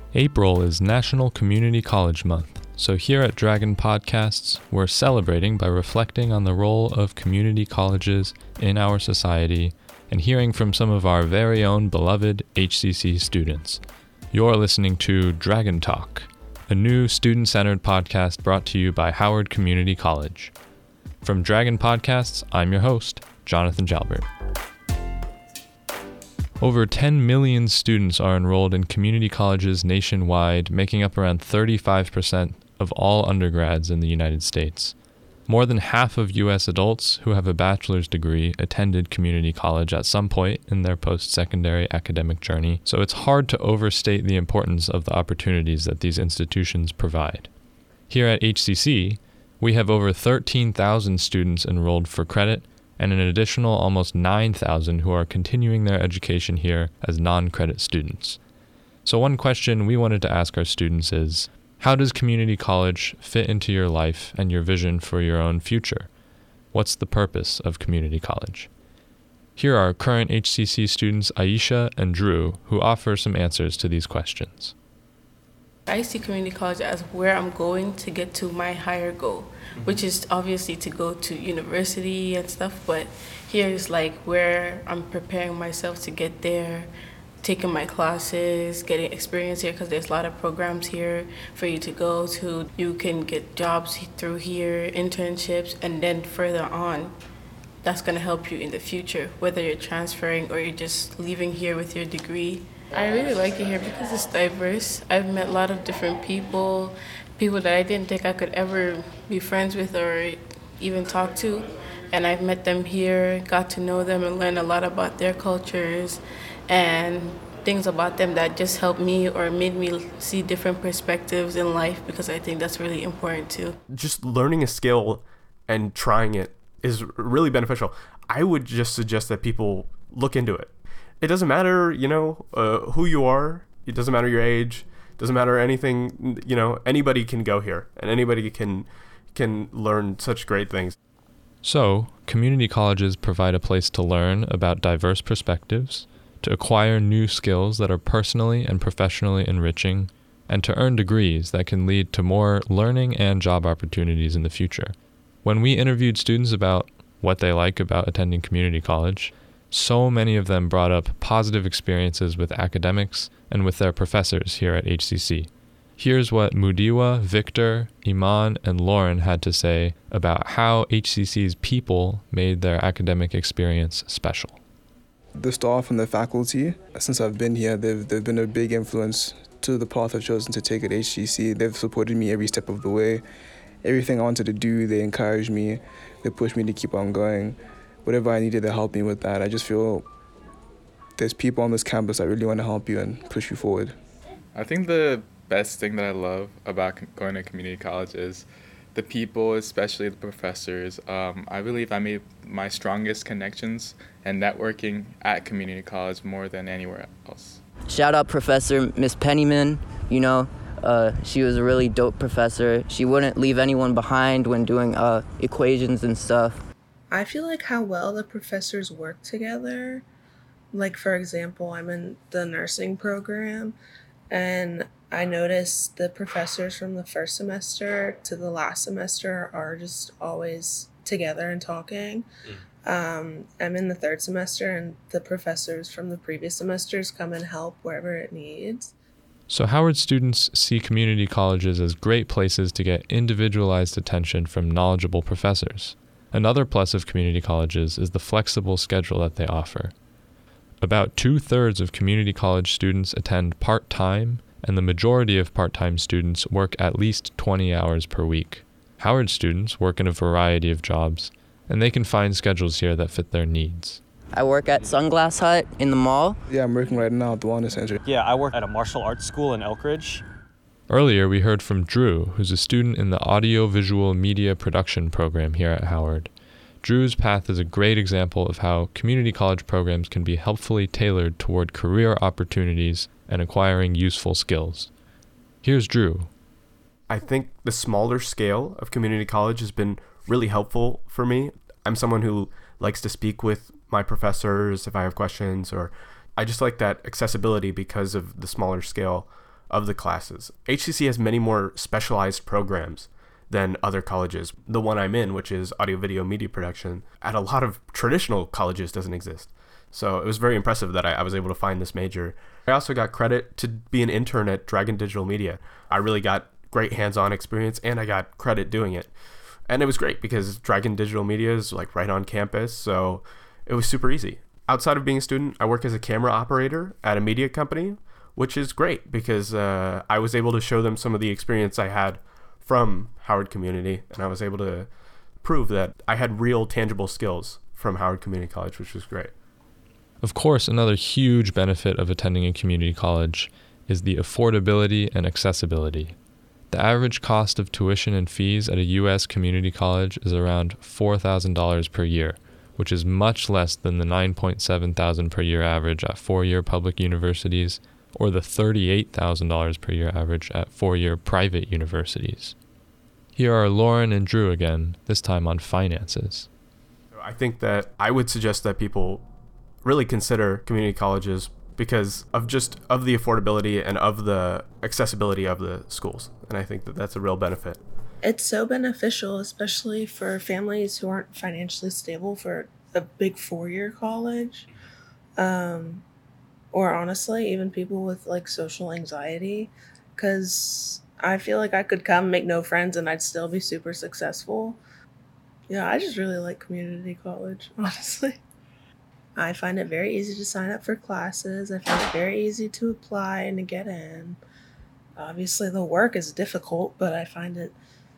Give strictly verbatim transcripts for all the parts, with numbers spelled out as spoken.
April is National Community College Month, so here at Dragon Podcasts, we're celebrating by reflecting on the role of community colleges in our society and hearing from some of our very own beloved H C C students. You're listening to Dragon Talk, a new student-centered podcast brought to you by Howard Community College. From Dragon Podcasts, I'm your host, Jonathan Jalbert. Over ten million students are enrolled in community colleges nationwide, making up around thirty-five percent of all undergrads in the United States. More than half of U S adults who have a bachelor's degree attended community college at some point in their post-secondary academic journey, so it's hard to overstate the importance of the opportunities that these institutions provide. Here at H C C, we have over thirteen thousand students enrolled for credit, and an additional almost nine thousand who are continuing their education here as non-credit students. So one question we wanted to ask our students is, how does community college fit into your life and your vision for your own future? What's the purpose of community college? Here are current H C C students Aisha and Drew, who offer some answers to these questions. I see community college as where I'm going to get to my higher goal, mm-hmm. which is obviously to go to university and stuff, but here is like where I'm preparing myself to get there, taking my classes, getting experience here, because there's a lot of programs here for you to go to. You can get jobs through here, internships, and then further on, that's going to help you in the future, whether you're transferring or you're just leaving here with your degree. I really like it here because it's diverse. I've met a lot of different people, people that I didn't think I could ever be friends with or even talk to. And I've met them here, got to know them and learn a lot about their cultures and things about them that just helped me or made me see different perspectives in life, because I think that's really important too. Just learning a skill and trying it is really beneficial. I would just suggest that people look into it. It doesn't matter, you know, uh, who you are. It doesn't matter your age. It doesn't matter anything, you know, anybody can go here and anybody can can learn such great things. So, community colleges provide a place to learn about diverse perspectives, to acquire new skills that are personally and professionally enriching, and to earn degrees that can lead to more learning and job opportunities in the future. When we interviewed students about what they like about attending community college, so many of them brought up positive experiences with academics and with their professors here at H C C. Here's what Mudiwa, Victor, Iman, and Lauren had to say about how H C C's people made their academic experience special. The staff and the faculty, since I've been here, they've, they've been a big influence to the path I've chosen to take at H C C. They've supported me every step of the way. Everything I wanted to do, they encouraged me. They pushed me to keep on going. Whatever I needed, they helped me with that. I just feel there's people on this campus that really want to help you and push you forward. I think the best thing that I love about going to community college is the people, especially the professors. Um, I believe I made my strongest connections and networking at community college more than anywhere else. Shout out Professor Miss Pennyman. You know, uh, she was a really dope professor. She wouldn't leave anyone behind when doing uh, equations and stuff. I feel like how well the professors work together. Like, for example, I'm in the nursing program, and I noticed the professors from the first semester to the last semester are just always together and talking. Um, I'm in the third semester, and the professors from the previous semesters come and help wherever it needs. So Howard students see community colleges as great places to get individualized attention from knowledgeable professors. Another plus of community colleges is the flexible schedule that they offer. About two-thirds of community college students attend part-time, and the majority of part-time students work at least twenty hours per week. Howard students work in a variety of jobs, and they can find schedules here that fit their needs. I work at Sunglass Hut in the mall. Yeah, I'm working right now at the Wellness Center. Yeah, I work at a martial arts school in Elkridge. Earlier, we heard from Drew, who's a student in the audio-visual media production program here at Howard. Drew's path is a great example of how community college programs can be helpfully tailored toward career opportunities and acquiring useful skills. Here's Drew. I think the smaller scale of community college has been really helpful for me. I'm someone who likes to speak with my professors if I have questions, or I just like that accessibility because of the smaller scale of the classes. H C C has many more specialized programs than other colleges. The one I'm in, which is audio video media production, at a lot of traditional colleges doesn't exist. So it was very impressive that I, I was able to find this major. I also got credit to be an intern at Dragon Digital Media. I really got great hands-on experience, and I got credit doing it. And it was great because Dragon Digital Media is like right on campus, so it was super easy. Outside of being a student, I work as a camera operator at a media company, which is great because uh, I was able to show them some of the experience I had from Howard Community, and I was able to prove that I had real tangible skills from Howard Community College, which was great. Of course, another huge benefit of attending a community college is the affordability and accessibility. The average cost of tuition and fees at a U S community college is around four thousand dollars per year, which is much less than the nine point seven thousand dollars per year average at four-year public universities or the thirty-eight thousand dollars per year average at four-year private universities. Here are Lauren and Drew again, this time on finances. I think that I would suggest that people really consider community colleges because of just of the affordability and of the accessibility of the schools. And I think that that's a real benefit. It's so beneficial, especially for families who aren't financially stable for a big four-year college. Um, or honestly, even people with like social anxiety, because I feel like I could come, make no friends, and I'd still be super successful. Yeah, I just really like community college, honestly. I find it very easy to sign up for classes. I find it very easy to apply and to get in. Obviously, the work is difficult, but I find it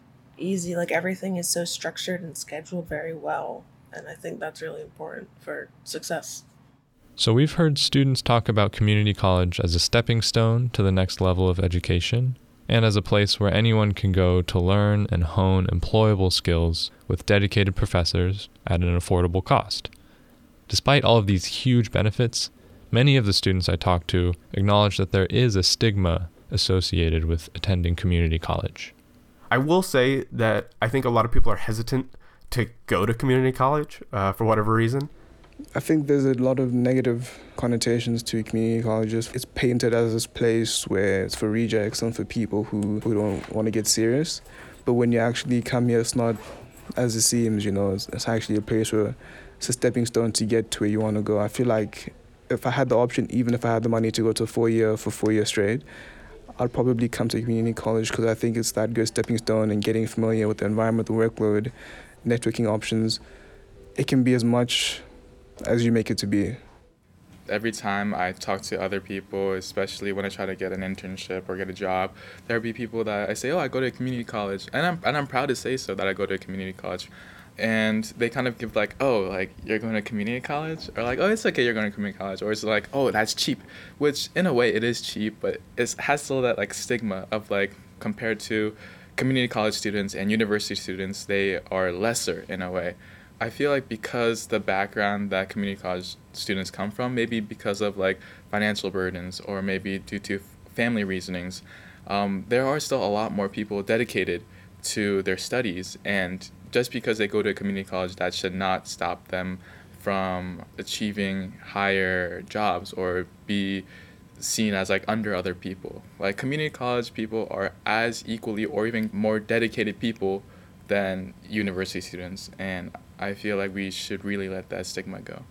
easy. Like, everything is so structured and scheduled very well, and I think that's really important for success. So we've heard students talk about community college as a stepping stone to the next level of education, and as a place where anyone can go to learn and hone employable skills with dedicated professors at an affordable cost. Despite all of these huge benefits, many of the students I talked to acknowledge that there is a stigma associated with attending community college. I will say that I think a lot of people are hesitant to go to community college uh, for whatever reason. I think there's a lot of negative connotations to community colleges. It's painted as this place where it's for rejects and for people who, who don't want to get serious. But when you actually come here, it's not as it seems, you know, it's, it's actually a place where it's a stepping stone to get to where you want to go. I feel like if I had the option, even if I had the money to go to four year for four years straight, I'd probably come to community college because I think it's that good stepping stone and getting familiar with the environment, the workload, networking options. It can be as much as you make it to be. Every time I talk to other people, especially when I try to get an internship or get a job, there'll be people that I say, oh, I go to a community college. And I'm and I'm proud to say so, that I go to a community college. And they kind of give like, oh, like, you're going to community college? Or like, oh, it's okay, you're going to community college. Or it's like, oh, that's cheap. Which, in a way, it is cheap, but it has still that, like, stigma of, like, compared to community college students and university students, they are lesser in a way. I feel like because the background that community college students come from, maybe because of, like, financial burdens or maybe due to family reasonings, um, there are still a lot more people dedicated to their studies, and just because they go to a community college, that should not stop them from achieving higher jobs or be seen as like under other people. Like, community college people are as equally or even more dedicated people than university students, and I feel like we should really let that stigma go.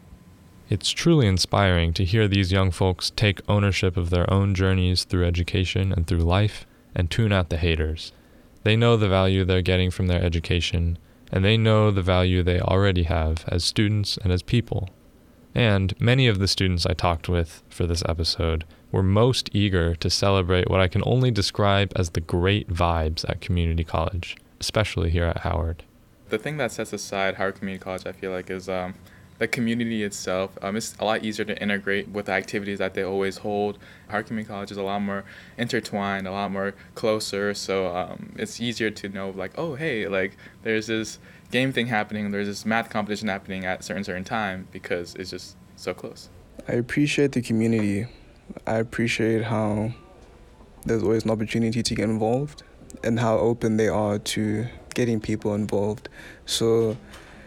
It's truly inspiring to hear these young folks take ownership of their own journeys through education and through life and tune out the haters. They know the value they're getting from their education, and they know the value they already have as students and as people. And many of the students I talked with for this episode were most eager to celebrate what I can only describe as the great vibes at community college, especially here at Howard. The thing that sets aside Howard Community College, I feel like, is um, the community itself. Um, it's a lot easier to integrate with the activities that they always hold. Howard Community College is a lot more intertwined, a lot more closer, so um, it's easier to know, like, oh, hey, like, there's this game thing happening, there's this math competition happening at a certain, certain time, because it's just so close. I appreciate the community. I appreciate how there's always an opportunity to get involved and how open they are to getting people involved. So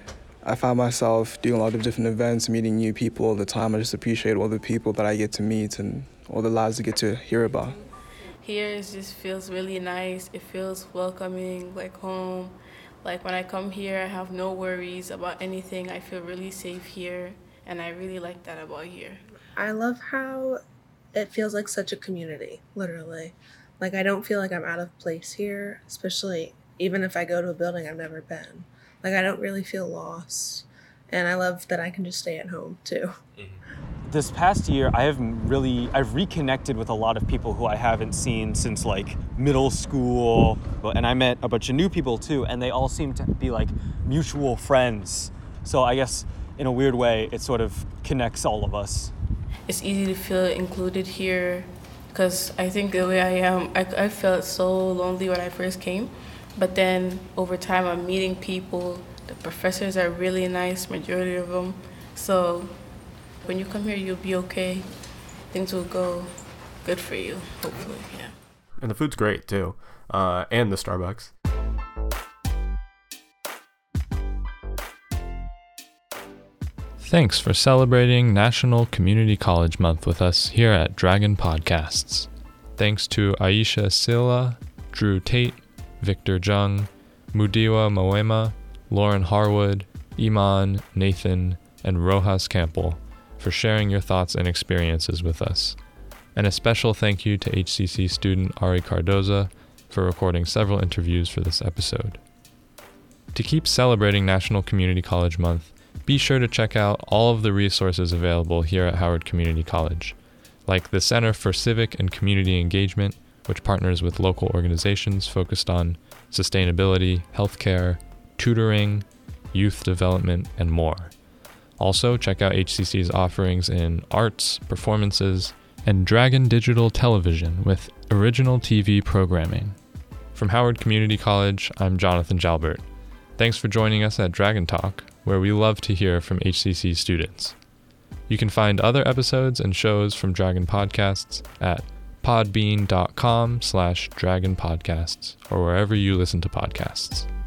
I find myself doing a lot of different events, meeting new people all the time. I just appreciate all the people that I get to meet and all the lives I get to hear about. Here it just feels really nice. It feels welcoming, like home. Like when I come here, I have no worries about anything. I feel really safe here, and I really like that about here. I love how it feels like such a community, literally. Like I don't feel like I'm out of place here, especially even if I go to a building I've never been. Like I don't really feel lost. And I love that I can just stay at home too. This past year, I have really, I've reconnected with a lot of people who I haven't seen since like middle school. And I met a bunch of new people too, and they all seem to be like mutual friends. So I guess in a weird way, it sort of connects all of us. It's easy to feel included here because I think the way I am, I, I felt so lonely when I first came. But then over time, I'm meeting people. The professors are really nice, majority of them. So when you come here, you'll be okay. Things will go good for you, hopefully, yeah. And the food's great, too. Uh, and the Starbucks. Thanks for celebrating National Community College Month with us here at Dragon Podcasts. Thanks to Aisha Silla, Drew Tate, Victor Jung, Mudiwa Moema, Lauren Harwood, Iman, Nathan, and Rojas Campbell for sharing your thoughts and experiences with us. And a special thank you to H C C student Ari Cardoza for recording several interviews for this episode. To keep celebrating National Community College Month, be sure to check out all of the resources available here at Howard Community College, like the Center for Civic and Community Engagement, which partners with local organizations focused on sustainability, healthcare, tutoring, youth development, and more. Also, check out H C C's offerings in arts, performances, and Dragon Digital Television with original T V programming. From Howard Community College, I'm Jonathan Jalbert. Thanks for joining us at Dragon Talk, where we love to hear from H C C students. You can find other episodes and shows from Dragon Podcasts at podbean.com slash dragon podcasts or wherever you listen to podcasts.